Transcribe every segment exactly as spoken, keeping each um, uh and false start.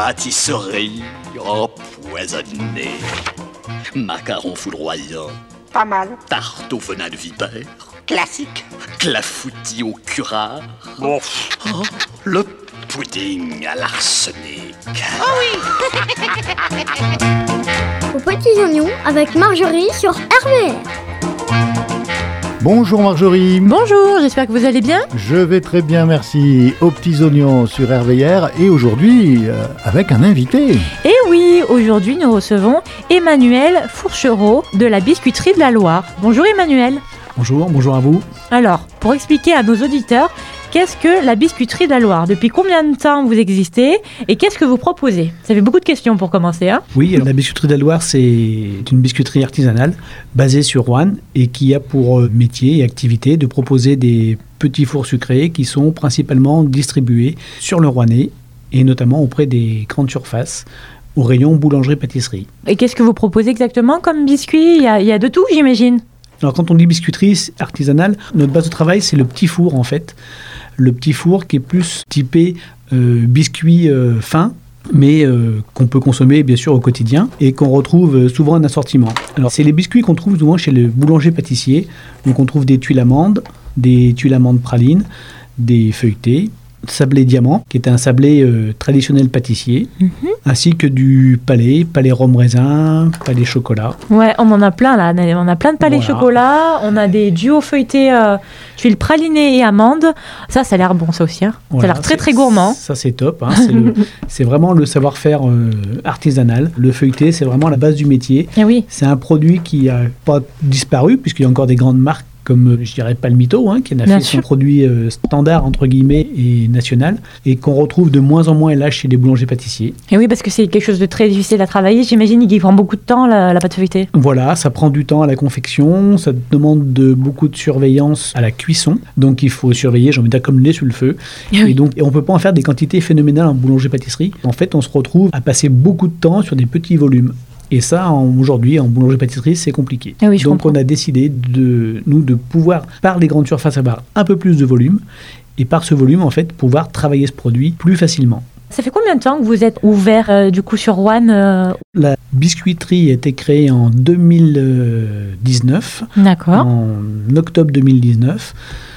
Pâtisserie empoisonnée. Macarons foudroyants. Pas mal. Tarte au venin de vipère. Classique. Clafoutis au curare. Bon. Oh, le pudding à l'arsenic. Oh oui. Aux petits oignons avec Marjorie sur R V R. Bonjour Marjorie. Bonjour, j'espère que vous allez bien. Je vais très bien, merci. Aux petits oignons sur R V R et aujourd'hui euh, avec un invité. Et oui, aujourd'hui nous recevons Emmanuel Fourchereau de la Biscuiterie de la Loire. Bonjour Emmanuel. Bonjour, bonjour à vous. Alors, pour expliquer à nos auditeurs, qu'est-ce que la Biscuiterie de la Loire ? Depuis combien de temps vous existez et qu'est-ce que vous proposez ? Ça fait beaucoup de questions pour commencer. Hein ? Oui, alors la Biscuiterie de la Loire, c'est une biscuiterie artisanale basée sur Roanne et qui a pour métier et activité de proposer des petits fours sucrés qui sont principalement distribués sur le Rouennais et notamment auprès des grandes surfaces au rayon boulangerie-pâtisserie. Et qu'est-ce que vous proposez exactement comme biscuit ? Il y a, il y a de tout, j'imagine. Alors quand on dit biscuiterie artisanale, notre base de travail, c'est le petit four en fait. Le petit four qui est plus typé euh, biscuit euh, fin, mais euh, qu'on peut consommer bien sûr au quotidien et qu'on retrouve souvent en assortiment. Alors c'est les biscuits qu'on trouve souvent chez le boulanger-pâtissier. Donc on trouve des tuiles amandes, des tuiles amandes pralines, des feuilletés, sablé diamant, qui est un sablé euh, traditionnel pâtissier, mm-hmm. ainsi que du palais, palais rhum raisin, palais chocolat. Ouais, on en a plein là, on a plein de palais voilà. chocolat, on a des duos feuilletés, euh, tuiles pralinées et amandes. Ça, ça a l'air bon ça aussi. Hein. Voilà, ça a l'air très très gourmand. Ça c'est top, hein, c'est, le, c'est vraiment le savoir-faire euh, artisanal. Le feuilleté, c'est vraiment la base du métier. Et oui. C'est un produit qui n'a pas disparu, puisqu'il y a encore des grandes marques comme je dirais Palmito, hein, qui en a Bien fait sûr. son produit euh, standard entre guillemets et national, et qu'on retrouve de moins en moins là chez les boulangers-pâtissiers. Et oui, parce que c'est quelque chose de très difficile à travailler, j'imagine qu'il prend beaucoup de temps la, la pâte feuilletée. Voilà, ça prend du temps à la confection, ça demande de, beaucoup de surveillance à la cuisson, donc il faut surveiller, j'ai envie de dire comme le lait sur le feu, et, oui. et donc et on peut pas en faire des quantités phénoménales en boulanger-pâtisserie. En fait, on se retrouve à passer beaucoup de temps sur des petits volumes. Et ça, en, aujourd'hui, en boulangerie-pâtisserie, c'est compliqué. Ah oui, Donc, comprends. on a décidé, de nous, de pouvoir, par les grandes surfaces, avoir un peu plus de volume. Et par ce volume, en fait, pouvoir travailler ce produit plus facilement. Ça fait combien de temps que vous êtes ouvert, euh, du coup, sur Roanne euh... La biscuiterie a été créée en deux mille dix-neuf. D'accord. En octobre deux mille dix-neuf.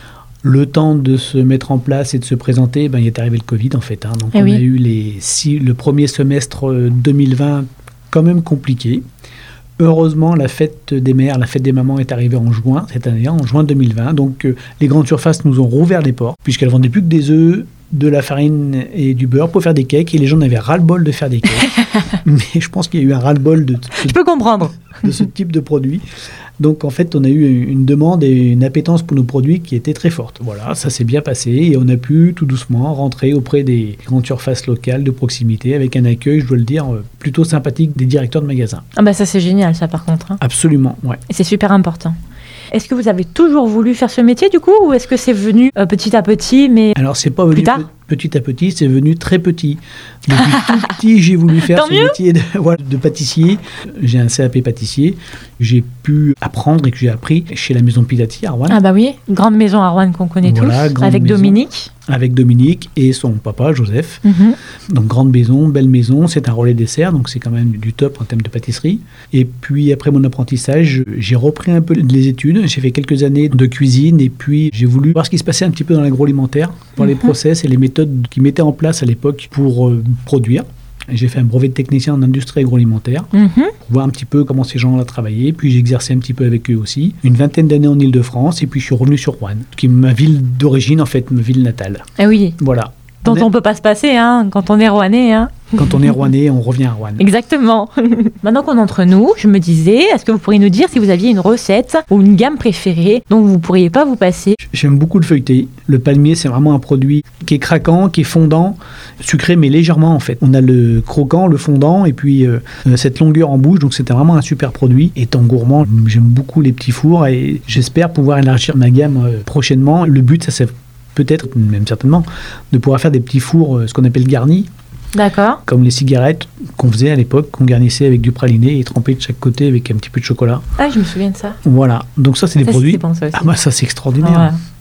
Le temps de se mettre en place et de se présenter, ben, il est arrivé le Covid, en fait. Hein. Donc, eh on oui. a eu les six, le premier semestre deux mille vingt quand même compliqué. Heureusement, la fête des mères, la fête des mamans est arrivée en juin, cette année, en juin deux mille vingt. Donc, euh, les grandes surfaces nous ont rouvert les portes, puisqu'elles vendaient plus que des œufs, de la farine et du beurre pour faire des cakes. Et les gens avaient ras-le-bol de faire des cakes. Mais je pense qu'il y a eu un ras-le-bol de, de, je peux comprendre. de ce type de produit. Donc, en fait, on a eu une demande et une appétence pour nos produits qui était très forte. Voilà, ça s'est bien passé et on a pu tout doucement rentrer auprès des grandes surfaces locales de proximité avec un accueil, je dois le dire, plutôt sympathique des directeurs de magasins. Ah bah ça, c'est génial, ça, par contre. Hein. Absolument, ouais. Et c'est super important. Est-ce que vous avez toujours voulu faire ce métier, du coup, ou est-ce que c'est venu euh, petit à petit, mais Alors, c'est pas venu tard pe- petit à petit, c'est venu très petit. Depuis tout petit, j'ai voulu faire Tant ce mieux. métier de, voilà, de pâtissier. J'ai un C A P pâtissier. J'ai pu apprendre et que j'ai appris chez la maison Pilati à Roanne. Ah bah oui, grande maison à Roanne qu'on connaît Voilà, tous, avec maison. Dominique. Avec Dominique et son papa, Joseph. Mm-hmm. Donc, grande maison, belle maison. C'est un relais dessert, donc c'est quand même du top en termes de pâtisserie. Et puis, après mon apprentissage, j'ai repris un peu les études. J'ai fait quelques années de cuisine et puis j'ai voulu voir ce qui se passait un petit peu dans l'agroalimentaire, voir mm-hmm. les process et les méthodes qu'ils mettaient en place à l'époque pour euh, produire. J'ai fait un brevet de technicien en industrie agroalimentaire, Mm-hmm. pour voir un petit peu comment ces gens-là travaillaient. Puis j'ai exercé un petit peu avec eux aussi. Une vingtaine d'années en Île-de-France et puis je suis revenu sur Roanne, qui est ma ville d'origine, en fait, ma ville natale. Ah oui, Voilà. dont On on est- peut pas se passer hein, quand on est Rouennais. Hein. Quand on est Rouennais, on revient à Roanne. Exactement. Maintenant qu'on est entre nous, je me disais, est-ce que vous pourriez nous dire si vous aviez une recette ou une gamme préférée dont vous ne pourriez pas vous passer ? J'aime beaucoup le feuilleté. Le palmier, c'est vraiment un produit qui est craquant, qui est fondant, sucré, mais légèrement en fait. On a le croquant, le fondant, et puis euh, cette longueur en bouche, donc c'était vraiment un super produit. Étant gourmand, j'aime beaucoup les petits fours et j'espère pouvoir élargir ma gamme euh, prochainement. Le but, ça c'est peut-être, même certainement, de pouvoir faire des petits fours, euh, ce qu'on appelle garnis. D'accord. Comme les cigarettes qu'on faisait à l'époque, qu'on garnissait avec du praliné et trempé de chaque côté avec un petit peu de chocolat. Ah, je me souviens de ça. Voilà, donc ça c'est des Ça, produits. c'est bon, ça aussi. Ah bah ça c'est extraordinaire. Ouais.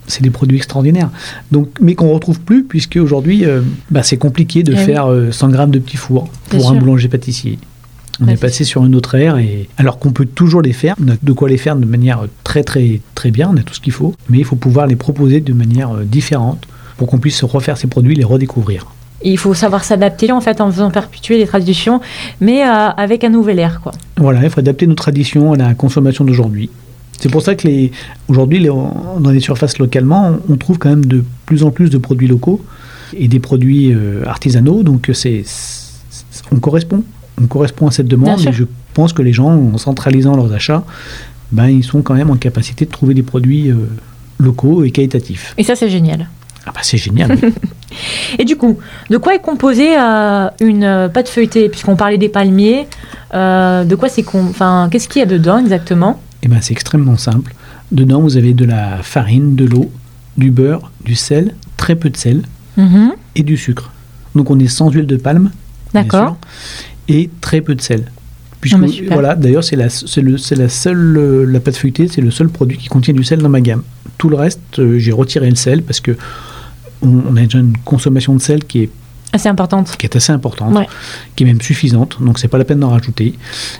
c'est des produits extraordinaires. Donc, mais qu'on ne retrouve plus, puisque aujourd'hui, euh, bah, c'est compliqué de Eh faire euh, cent grammes de petits fours Bien pour sûr. un boulanger-pâtissier. On Ouais, est c'est passé sur une autre ère, et alors qu'on peut toujours les faire, on a de quoi les faire de manière très très très bien, on a tout ce qu'il faut, mais il faut pouvoir les proposer de manière euh, différente pour qu'on puisse refaire ces produits, les redécouvrir. Et il faut savoir s'adapter en fait en faisant perpétuer les traditions, mais euh, avec un nouvel air, quoi. Voilà, il faut adapter nos traditions à la consommation d'aujourd'hui. C'est pour ça que les, aujourd'hui, les, dans les surfaces localement, on trouve quand même de plus en plus de produits locaux et des produits euh, artisanaux, donc c'est, c'est- on correspond. On correspond à cette demande, Bien sûr. et je pense que les gens, en centralisant leurs achats, ben, ils sont quand même en capacité de trouver des produits euh, locaux et qualitatifs. Et ça, c'est génial. Ah bah c'est génial. Oui. Et du coup, de quoi est composée euh, une euh, pâte feuilletée? Puisqu'on parlait des palmiers, euh, de quoi c'est com- enfin, qu'est-ce qu'il y a dedans exactement? Et ben c'est extrêmement simple. Dedans, vous avez de la farine, de l'eau, du beurre, du sel, très peu de sel, Mhm. et du sucre. Donc on est sans huile de palme, bien D'accord. sûr, et très peu de sel. Puisque, Ah bah super. voilà, d'ailleurs, c'est la, c'est, le, c'est la seule, euh, la pâte feuilletée, c'est le seul produit qui contient du sel dans ma gamme. Tout le reste, euh, j'ai retiré le sel parce que on, on a déjà une consommation de sel qui est, Assez importante. qui est assez importante, Ouais. qui est même suffisante, donc c'est pas la peine d'en rajouter.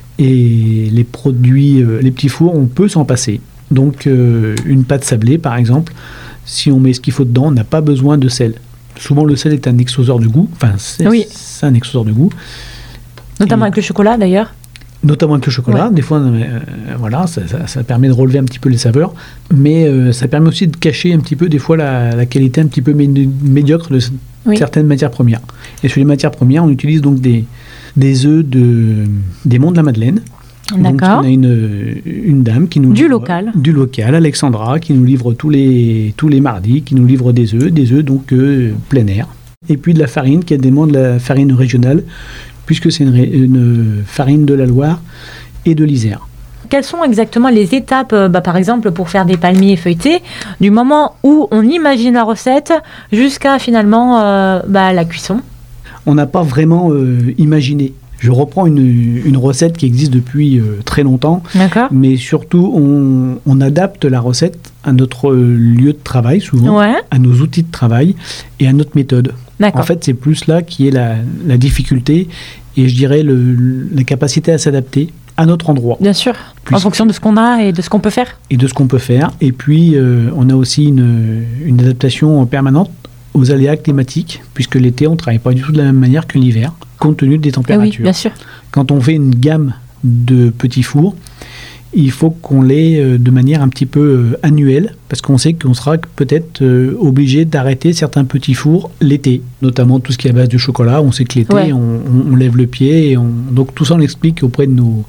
Et les produits, euh, les petits fours, on peut s'en passer. Donc euh, une pâte sablée, par exemple, si on met ce qu'il faut dedans, on n'a pas besoin de sel. Souvent, le sel est un exhausteur de goût. Enfin, c'est, Oui. c'est un exhausteur de goût. Notamment Et- avec le chocolat d'ailleurs. Notamment avec le chocolat. Ouais. Des fois, euh, voilà, ça, ça- ça permet de relever un petit peu les saveurs. Mais euh, ça permet aussi de cacher un petit peu, des fois, la, la qualité un petit peu mé- médiocre de c- Oui. certaines matières premières. Et sur les matières premières, on utilise donc des, des œufs de, des Monts de la Madeleine. Donc, D'accord. on a une, une dame qui nous Du livre- local. du local, Alexandra, qui nous livre tous les, tous les mardis, qui nous livre des œufs, des œufs donc euh, plein air. Et puis de la farine, qui est des Monts de la farine régionale, puisque c'est une, ré- une farine de la Loire et de l'Isère. Quelles sont exactement les étapes, euh, bah, par exemple, pour faire des palmiers feuilletés, du moment où on imagine la recette jusqu'à finalement euh, bah, la cuisson? On n'a pas vraiment euh, imaginé. Je reprends une, une recette qui existe depuis euh, très longtemps, D'accord. mais surtout on, on adapte la recette à notre euh, lieu de travail souvent, Ouais, à nos outils de travail et à notre méthode. d'accord. En fait, c'est plus là qui est la, la difficulté et je dirais le, la capacité à s'adapter à notre endroit Bien sûr, en Puisque- fonction de ce qu'on a et de ce qu'on peut faire. et de ce qu'on peut faire. Et puis, euh, on a aussi une, une adaptation permanente aux aléas climatiques, puisque l'été, on ne travaille pas du tout de la même manière que l'hiver, compte tenu des Eh oui, températures. bien sûr. Quand on fait une gamme de petits fours, il faut qu'on l'ait euh, de manière un petit peu euh, annuelle, parce qu'on sait qu'on sera peut-être euh, obligé d'arrêter certains petits fours l'été, notamment tout ce qui est à base de chocolat. On sait que l'été, Ouais. on, on- on lève le pied, et on, donc tout ça on l'explique auprès de nos,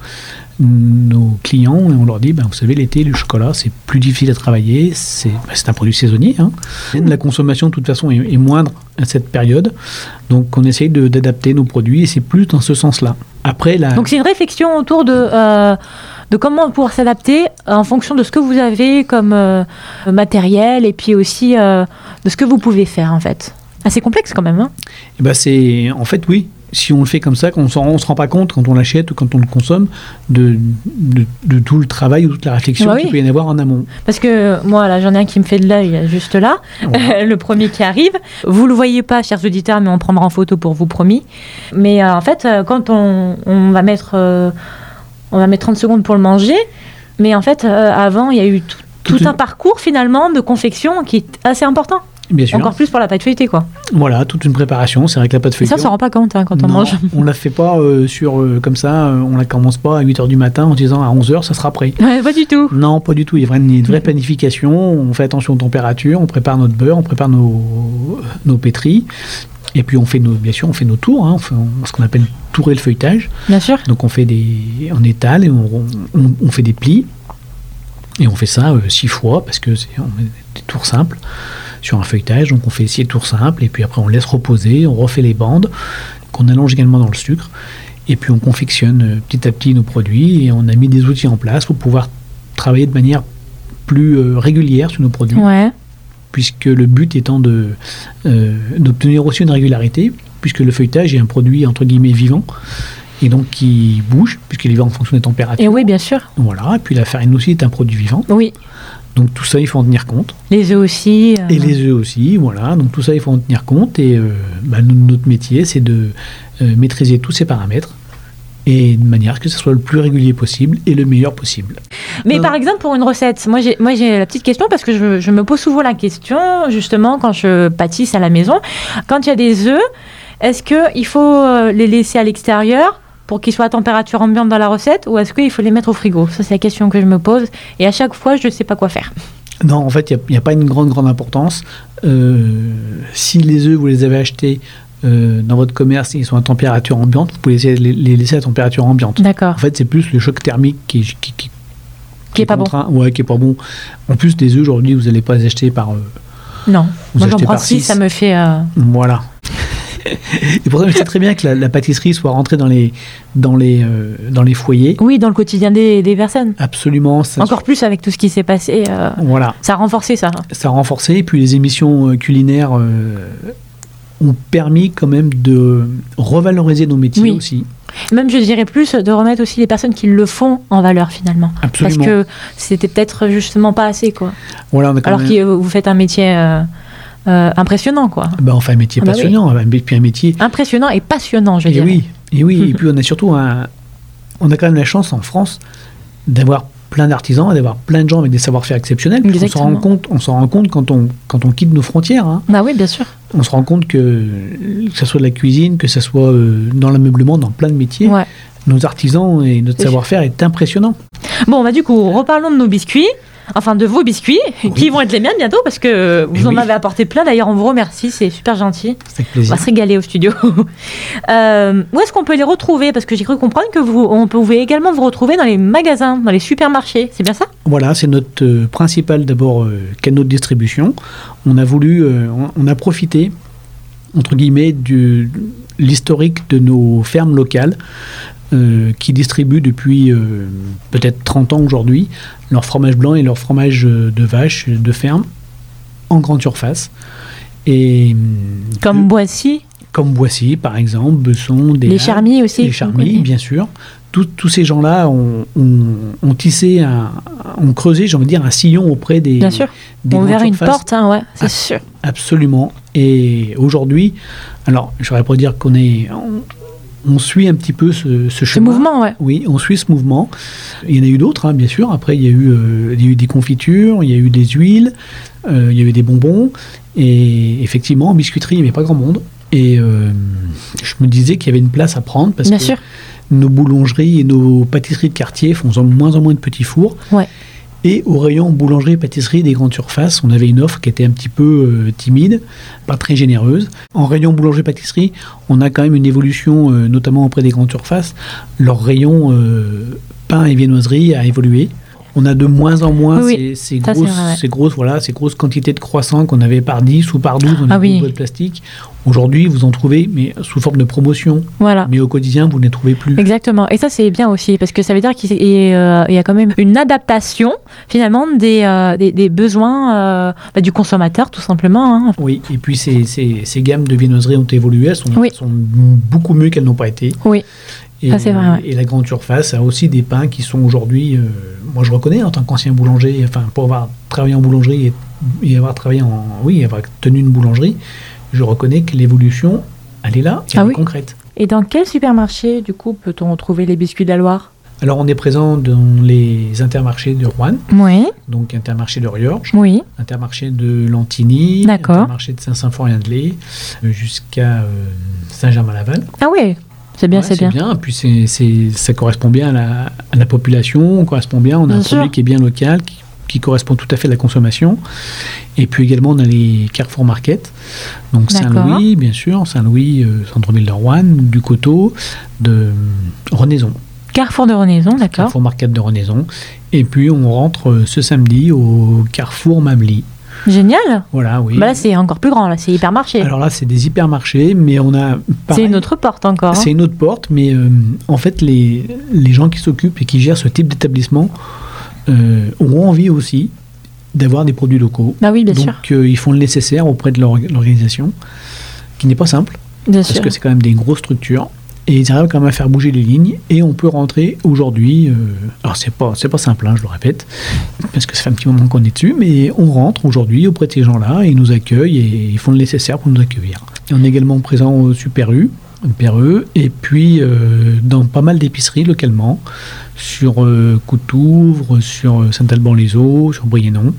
nos clients, et on leur dit, ben, vous savez, l'été, le chocolat, c'est plus difficile à travailler, c'est, ben, c'est un produit saisonnier, hein. La consommation, de toute façon, est, est moindre à cette période, donc on essaye de- d'adapter nos produits, et c'est plus dans ce sens-là. Après, la... Donc c'est une réflexion autour de, euh, de comment pouvoir s'adapter en fonction de ce que vous avez comme euh, matériel et puis aussi euh, de ce que vous pouvez faire en fait. Assez complexe quand même. Hein. Eh ben c'est, en fait, oui. Si on le fait comme ça, on ne se rend pas compte quand on l'achète ou quand on le consomme de, de, de tout le travail ou toute la réflexion Bah qu'il oui. peut y en avoir en amont. Parce que moi, là, j'en ai un qui me fait de l'œil juste là, Voilà. le premier qui arrive. Vous le voyez pas, chers auditeurs, mais on prendra en photo pour vous, promis. Mais euh, en fait, euh, quand on, on va mettre, euh, on va mettre trente secondes pour le manger, mais en fait, euh, avant, il y a eu tout, tout Toute un une- parcours finalement de confection qui est assez important. Bien sûr. Encore plus pour la pâte feuilletée, quoi. Voilà, toute une préparation. C'est vrai que la pâte Et feuilletée. ça, on s'en rend pas compte hein, quand on non, mange. on la fait pas euh, sur euh, comme ça. euh, on la commence pas à huit heures du matin en disant à onze heures ça sera prêt. Ouais, pas du tout. Non, pas du tout. Il y a vraiment une vraie planification. On fait attention aux températures. On prépare notre beurre. On prépare nos, nos pétris. Et puis on fait nos, bien sûr, on fait nos tours. Hein, on fait on- ce qu'on appelle tourer le feuilletage. Bien sûr. Donc on fait des, on étale et on, on, on fait des plis. Et on fait ça euh, six fois parce que c'est on met des tours simples sur un feuilletage. Donc on fait six tours simples et puis après on laisse reposer, on refait les bandes qu'on allonge également dans le sucre. Et puis on confectionne euh, petit à petit nos produits et on a mis des outils en place pour pouvoir travailler de manière plus euh, régulière sur nos produits. Ouais. Puisque le but étant de, euh, d'obtenir aussi une régularité, puisque le feuilletage est un produit entre guillemets vivant, et donc qui bouge, puisqu'il est en fonction des températures. Et oui, bien sûr. Voilà, et puis la farine aussi est un produit vivant. Oui. Donc tout ça, il faut en tenir compte. Les œufs aussi. euh, Et les œufs aussi, voilà. Donc tout ça, il faut en tenir compte. Et euh, bah, nous, notre métier, c'est de euh, maîtriser tous ces paramètres et de manière à ce que ce soit le plus régulier possible et le meilleur possible. Mais Euh, par exemple, pour une recette, moi j'ai, moi j'ai la petite question parce que je, je me pose souvent la question, justement, quand je pâtisse à la maison. Quand il y a des œufs, est-ce qu'il faut euh, les laisser à l'extérieur pour qu'ils soient à température ambiante dans la recette ou est-ce qu'il faut les mettre au frigo? Ça, c'est la question que je me pose. Et à chaque fois, je ne sais pas quoi faire. Non, en fait, il n'y a, a pas une grande, grande importance. Euh, si les œufs, vous les avez achetés euh, dans votre commerce et ils sont à température ambiante, vous pouvez essayer de les, les laisser à température ambiante. D'accord. En fait, c'est plus le choc thermique qui, qui, qui, Qui est pas bon. contraint- Ouais, qui est pas bon. En plus, des œufs, aujourd'hui, vous n'allez pas les acheter par... euh, Non. Vous Moi, j'en achetez prends par six, six. ça me fait... euh, Voilà. Et pour ça, je sais très bien que la, la pâtisserie soit rentrée dans les, dans les, euh, dans les foyers. Oui, dans le quotidien des, des personnes. Absolument. Ça, Encore plus avec tout ce qui s'est passé. euh, Voilà. Ça a renforcé ça. Ça a renforcé. Et puis les émissions euh, culinaires euh, ont permis quand même de revaloriser nos métiers Oui. aussi. Même, je dirais plus, de remettre aussi les personnes qui le font en valeur, finalement. Absolument. Parce que c'était peut-être justement pas assez, quoi. Voilà, on a quand Alors même... que vous faites un métier euh, euh, impressionnant, quoi. Bah, on fait un métier Ah bah passionnant, et puis un métier... Impressionnant et passionnant, je Et dirais. oui, et oui. Et puis on a surtout un... On a quand même la chance en France d'avoir plein d'artisans, d'avoir plein de gens avec des savoir-faire exceptionnels. On s'en Exactement. rend compte, on s'en rend compte quand on, quand on quitte nos frontières. Hein. Bah oui, bien sûr. On se rend compte que, que ce soit de la cuisine, que ce soit euh, dans l'ameublement, dans plein de métiers, Ouais. nos artisans et notre C'est savoir-faire est impressionnant. Bon, bah du coup, reparlons de nos biscuits. Enfin, de vos biscuits, qui vont être les miens bientôt, parce que vous Eh en oui. avez apporté plein. D'ailleurs, on vous remercie, c'est super gentil. C'est avec On plaisir. va se régaler au studio. Euh, où est-ce qu'on peut les retrouver? Parce que j'ai cru comprendre que vous, on pouvait également vous retrouver dans les magasins, dans les supermarchés. C'est bien ça? Voilà, c'est notre euh, principal d'abord euh, canal de distribution. On a voulu, euh, on, on a profité entre guillemets de l'historique de nos fermes locales euh, qui distribuent depuis euh, peut-être trente ans aujourd'hui leur fromage blanc et leur fromage euh, de vache de ferme en grande surface. Et Comme de- Boissy, comme Boissy par exemple, Besson, des les Halles, Charmies aussi. les qu'on Charmies, connaît. bien sûr. Tous- tous ces gens-là ont, ont- ont tissé, un, ont creusé, j'ai envie de dire, un sillon auprès des, Bien sûr. des On grandes verra une surfaces. porte, hein, ouais, c'est Ah. sûr. Absolument. Et aujourd'hui, alors, je ne pas dire qu'on est... On, on suit un petit peu ce, ce Ce chemin. mouvement, ouais. Oui, on suit ce mouvement. Il y en a eu d'autres, hein, bien sûr. Après, il y, a eu, euh, il y a eu des confitures, il y a eu des huiles, euh, il y a eu des bonbons. Et effectivement, en biscuiterie, il n'y avait pas grand monde. Et euh, je me disais qu'il y avait une place à prendre parce Bien que sûr. nos boulangeries et nos pâtisseries de quartier font de moins en moins de petits fours. Ouais. Et au rayon boulangerie et pâtisserie des grandes surfaces, on avait une offre qui était un petit peu euh, timide, pas très généreuse. En rayon boulangerie pâtisserie, on a quand même une évolution, euh, notamment auprès des grandes surfaces. Leur rayon euh, pain et viennoiserie a évolué. On a de moins en moins Oui, ces, ces ça, c'est grosses, vrai, ouais. ces grosses, voilà, ces grosses quantités de croissants qu'on avait par dix ou par douze dans les Ah oui. grosses boîtes plastiques. Aujourd'hui, vous en trouvez, mais sous forme de promotion. Voilà. Mais au quotidien, vous ne les trouvez plus. Exactement. Et ça, c'est bien aussi, parce que ça veut dire qu'il y a, il y a quand même une adaptation, finalement, des, euh, des, des besoins euh, bah, du consommateur, tout simplement. Hein. Oui, et puis ces, ces, ces gammes de viennoiserie ont évolué, elles sont, Oui. sont beaucoup mieux qu'elles n'ont pas été. Oui. Et, Ça, c'est vrai, ouais. et la grande surface a aussi des pains qui sont aujourd'hui, euh, moi je reconnais en tant qu'ancien boulanger, enfin pour avoir travaillé en boulangerie et, et avoir travaillé en, oui, avoir tenu une boulangerie, je reconnais que l'évolution, elle est là, et Ah elle est oui. concrète. Et dans quel supermarché, du coup, peut-on retrouver les biscuits de la Loire? Alors on est présent dans les intermarchés de Rouen, Oui, donc intermarché de Riorges, oui. intermarché de Lantigny, D'accord. intermarché de Saint-Symphorien-de-Lay, euh, jusqu'à euh, Saint-Germain-Laval. Ah oui, c'est bien, Ouais, c'est bien. Et puis c'est, c'est, ça correspond bien à la, à la population, on correspond bien, on a Bien un sûr. produit qui est bien local, qui, qui correspond tout à fait à la consommation. Et puis également on a les Carrefour Market, donc D'accord. Saint-Louis, bien sûr, Saint-Louis, euh, centre-ville de Rouen, du Coteau, de euh, Renaison, Carrefour de Renaison, d'accord. Carrefour Market de Renaison. Et puis on rentre euh, ce samedi au Carrefour Mably. Génial. Voilà, oui. Bah là, c'est encore plus grand, là, c'est hypermarché. Alors là, c'est des hypermarchés, mais on a... C'est pareil, une autre porte encore. hein. C'est une autre porte, mais euh, en fait, les, les gens qui s'occupent et qui gèrent ce type d'établissement euh, auront envie aussi d'avoir des produits locaux. Bah oui, bien Donc, sûr. euh, ils font le nécessaire auprès de leur, l'organisation, qui n'est pas simple, Bien parce sûr. que c'est quand même des grosses structures. Et ils arrivent quand même à faire bouger les lignes. Et on peut rentrer aujourd'hui. Euh, alors, c'est pas, c'est pas simple, hein, je le répète, parce que ça fait un petit moment qu'on est dessus. Mais on rentre aujourd'hui auprès de ces gens-là. Et ils nous accueillent et ils font le nécessaire pour nous accueillir. Et on est également présent au Super U, P R E, et puis euh, dans pas mal d'épiceries localement, sur euh, Coutouvre, sur euh, Saint-Alban-les-Eaux, sur Briennon.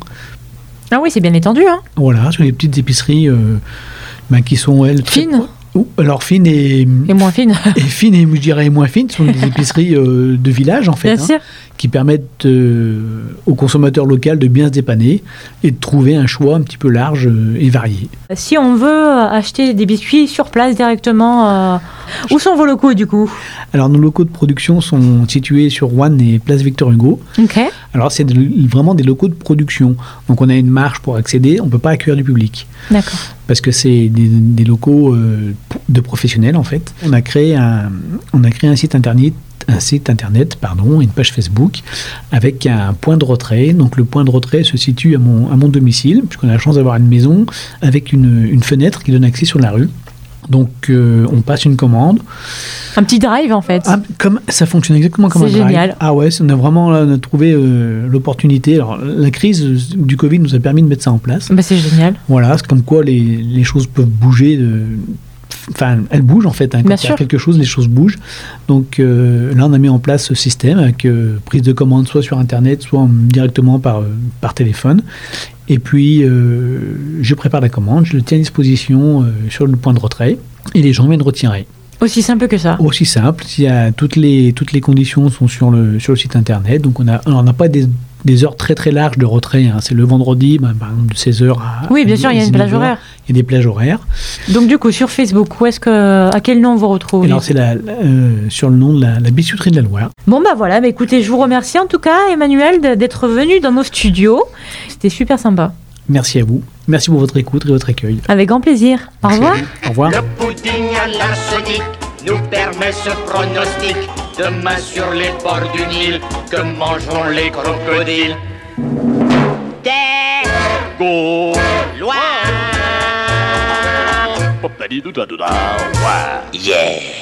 Ah oui, c'est bien étendu, hein. Voilà, sur les petites épiceries euh, ben, qui sont, elles... Fines. Ou, alors fines et... Et moins fines. Et fines et, je dirais, moins fines, ce sont des épiceries euh, de village, en fait. Bien hein, sûr. Qui permettent euh, aux consommateurs locaux de bien se dépanner et de trouver un choix un petit peu large euh, et varié. Si on veut acheter des biscuits sur place directement, euh, où sont vos locaux du coup ? Alors nos locaux de production sont situés sur Roanne et Place Victor Hugo. Ok. Alors c'est de, vraiment des locaux de production. Donc on a une marge pour accéder, on ne peut pas accueillir du public. D'accord. Parce que c'est des, des locaux euh, de professionnels en fait. On a créé un, on a créé un site internet un site internet, pardon, une page Facebook avec un point de retrait. Donc le point de retrait se situe à mon, à mon domicile, puisqu'on a la chance d'avoir une maison avec une, une fenêtre qui donne accès sur la rue. Donc euh, on passe une commande. Un petit drive en fait. Ah, comme, ça fonctionne exactement comme C'est un drive. génial. Ah ouais, on a vraiment là, on a trouvé euh, l'opportunité. Alors la crise du Covid nous a permis de mettre ça en place. Bah, c'est génial. Voilà, c'est comme quoi les, les choses peuvent bouger de... Enfin, elles bougent en fait. Hein. Quand Bien il y a sûr. quelque chose, les choses bougent. Donc euh, là, on a mis en place ce système avec euh, prise de commande soit sur Internet, soit directement par, euh, par téléphone. Et puis, euh, je prépare la commande, je le tiens à disposition euh, sur le point de retrait et les gens viennent retirer. Aussi simple que ça. Aussi simple. Il y a toutes les, toutes les conditions sont sur le, sur le site Internet. Donc, on a, on n'a pas des, des heures très très larges de retrait. Hein. C'est le vendredi, ben, par exemple, de seize heures à... Oui, bien sûr, il y a une plage dix-neuf heures. horaire. Il y a des plages horaires. Donc du coup, sur Facebook, où est-ce que, à quel nom on vous retrouve ? Alors, c'est la, la, euh, sur le nom de la, la biscuiterie de la Loire. Bon bah voilà, bah écoutez, je vous remercie en tout cas, Emmanuel, de- d'être venu dans nos studios. C'était super sympa. Merci à vous. Merci pour votre écoute et votre accueil. Avec grand plaisir. Au revoir. Au revoir. Le pudding à l'arsenic nous permet ce pronostic. Demain sur les bords du Nil, que mangeront les crocodiles? Des Go. Loire. Popadi-dou-da-dou-da. Ouais. Yeah.